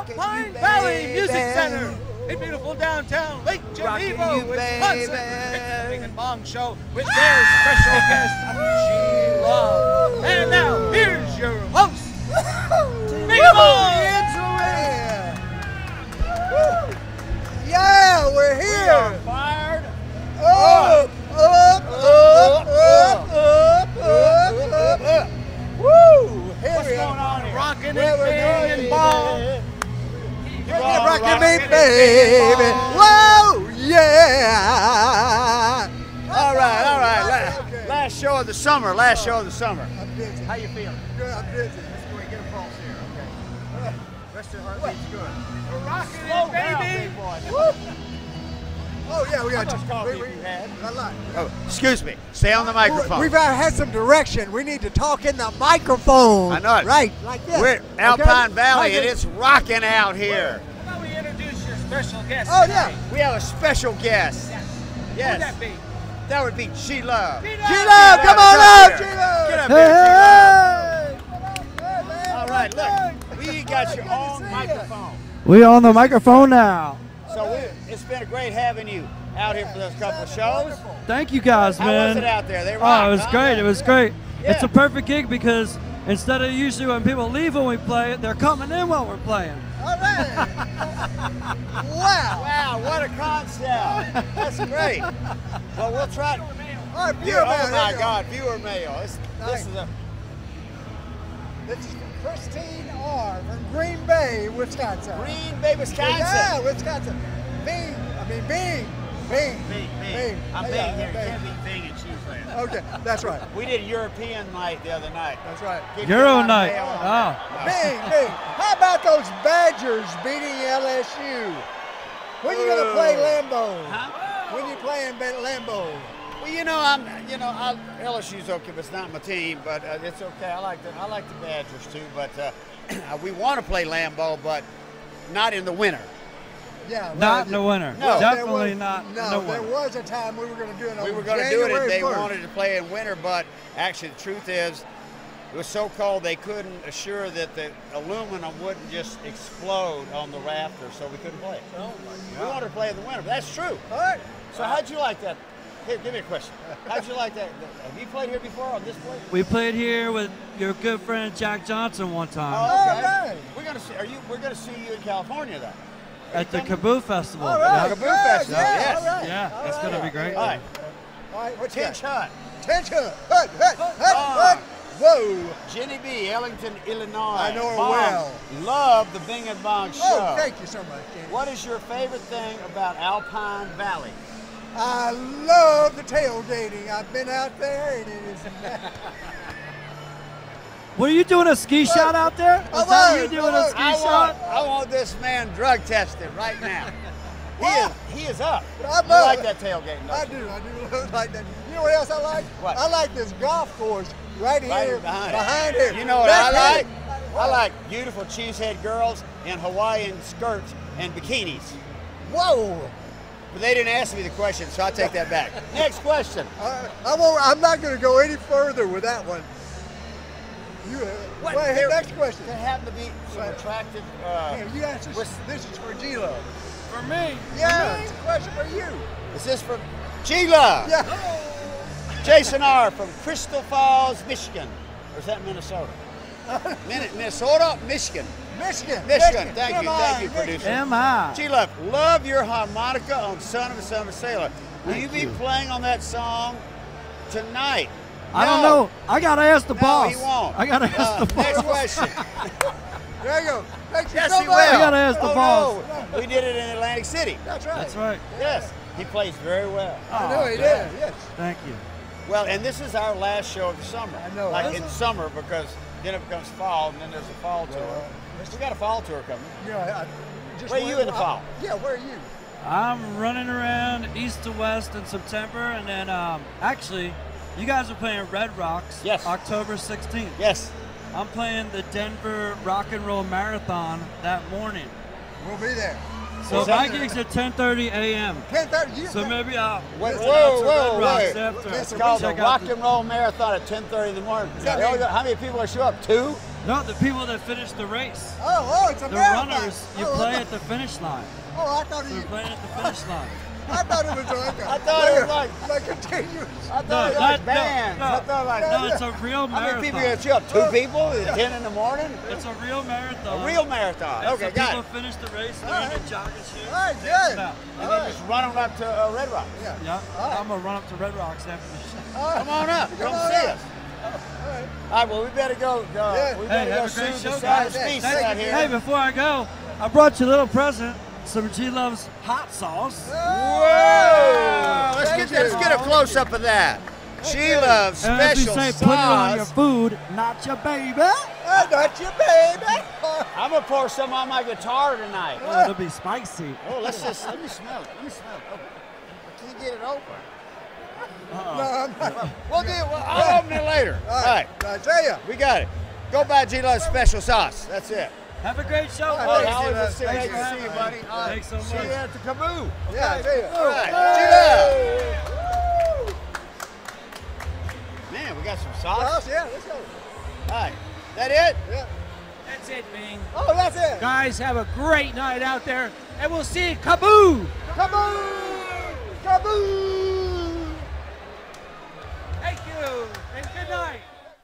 Alpine Valley Music Center in beautiful downtown Lake Geneva, Wisconsin. It's the Bing and Bong Show with their special guest, Sheila. And now, here's your host, Bing and Bong. Yeah, we're We here. are fired Up. Woo! Here What's we going are. on here? Rockin' Where and we're Bing and going. Bong. Rockin' me, baby. Whoa, yeah. All right. Okay. Last show of the summer. I'm busy. How you feeling? Good, I'm busy. Let's go and get a pulse here. Okay. Rest of your heartbeat's good. We're rocking Slow it, down, baby. big boy. Oh, yeah, we got How much coffee have you had? a lot. Oh, excuse me. Stay on the microphone. We've had some direction. We need to talk in the microphone. I know it. Right, like this. We're Alpine Okay? Valley, Okay. and it's rocking out here. How about we introduce your special guest? Oh, yeah. We have a special guest. Yes. Who would that be? That would be Sheila. G-Love, come on up, G-Love. Get up Hey, here, hey. All right, look. We got your own microphone. We on the microphone now. So it's been great having you out here for those couple of shows. Thank you guys, How man. was it out there? They Oh, rocked, it was huh? great. It was great. Yeah. It's a perfect gig because instead of usually when people leave when we play, they're coming in while we're playing. All right. Wow. Wow, what a concept. That's great. Well, we'll try. All right, Viewer, mail, oh my here you go. God, viewer mail. This Nice. is a. This is from Christine R. from Green Bay, Wisconsin. Green Bay, Wisconsin. Yeah, Wisconsin. Bing. Bing. Bing. I'm Yeah, Bing here. You Bing. can't be Bing in Cheeseland. Okay, that's right. We did a European night the other night. That's right. Did Euro get a lot of night. mail on Oh. that. Bing. How about those Badgers beating LSU? When you gonna play Lambeau? Huh? When you playing Lambeau? Well, LSU's okay, but it's not my team. But it's okay. I like the Badgers too. But we want to play Lambeau, but not in the winter. Yeah. Not in the winter. No. Definitely not in the No, winter. there was a time we were going to do it on We were going to do it, and January they 1st. wanted to play in winter. But actually, the truth is, it was so cold they couldn't assure that the aluminum wouldn't just explode on the rafters, so we couldn't play. Oh, my We God. wanted to play in the winter, but that's true. All right. So how'd you like that? Here, give me a question. How'd you like that? Have you played here before on this place? We played here with your good friend Jack Johnson one time Oh, okay. All right. We're gonna see. We're gonna see you in California, though. at the Kaboo Festival. All right. Kaboo good, Festival, yeah, yes. all right. Yeah, All that's right. gonna be great. All right. All right, what you Tinch got? Hunt, Tension. on. Whoa. Jenny B, Ellington, Illinois. I know her Bong, well. Love the Bing and Bong show. Oh, thank you so much, Kenny. What is your favorite thing about Alpine Valley? I love the tailgating. I've been out there, and it is. Were you doing a ski shot out there? I Was that you was, doing I a was. ski shot? I want this man drug tested right now. He is up. I'm You like up. that tailgating, I don't you? do like that. You know what else I like? What? I like this golf course right here behind here. You know what That's I like? it. I like beautiful cheesehead girls in Hawaiian skirts and bikinis. Whoa. But they didn't ask me the question, so I'll take that back. Next question. I'm not going to go any further with that one. There- Next question. There happen to be some attractive. Here, you answer. This is for G-Love. For me. Yeah, it's a question for you. Is this from Sheila? Yeah. Jason R. from Crystal Falls, Michigan. Or is that Minnesota? Minnesota, Michigan. Michigan. Thank Come you, on, producer. Am I? Sheila, love your harmonica on Son of a Summer Sailor. Will Thank you be you. playing on that song tonight? I don't know. I gotta ask the No, boss. he won't. I gotta ask the boss. Next question. There you go. Thank you Yes, so he much. will. I gotta ask the Oh, boss. no. We did it in Atlantic City. That's right. That's right. Yes, he plays very well. I know he man. did. Yes. Thank you. Well, and this is our last show of the summer. I know. Like Is in it? summer, because then it becomes fall, and then there's a fall tour. We got a fall tour coming. You know, just Where are you in the fall? Yeah, where are you? I'm running around east to west in September, and then actually, you guys are playing Red Rocks. Yes. October 16th. Yes. I'm playing the Denver Rock and Roll Marathon that morning. We'll be there. So Is my that- gig's at 10:30 a.m. 10:30. So maybe I'll Wait, visit whoa, out to whoa, Red Rocks wait. after. It's It's called the Check out Rock and Roll Marathon at 10:30 in the morning. that They only mean- got- how many people are show up? 2? No, the people that finish the race. Oh, it's a The marathon. runners, you play at the finish line. Oh, I thought So we're playing at the finish line. I thought it was like a, I thought it was like continuous. I thought it was like bands. no, I thought like no, it's a real how many people you marathon. gonna show up? 2 people at 10 in the morning? It's a real marathon. A real marathon. And Okay, so got people it. finish the race, they're in their jogging shoes. All right, good. Yeah. And then just run them up to Red Rock. Yeah. I'm gonna run up to Red Rocks after the show. Come on up. Come see us. All right, well, we better go. We better Hey, go have a great soothe show, the guys. Southern Species Thank out you. here. Hey, before I go, I brought you a little present. Some G Loves hot sauce. Whoa! Thank Let's you. get a close up of that. She loves And as we special say, put it on your sauce. food, not your baby. Not you, baby. I'm gonna pour some on my guitar tonight. Oh, it'll be spicy. Oh, let me smell it. Let me smell it. Oh, can you get it open? No, I'm not. I'll open it later. All right, I tell you. we got it. Go buy G Love's special sauce. That's it. Have a great show, All right, boys. thanks, Always G-Love. a great Thanks to for see having you, me. buddy. All right, Thanks so see much. you at the Kaboo. Yeah, I tell you. All right, G Love. Man, we got some sauce. Yeah, let's go. All right, that it? Yeah. That's it, Bing. Oh, that's it. Guys, have a great night out there, and we'll see you. Kaboo! Kaboom! Kaboom! Thank you, and good night.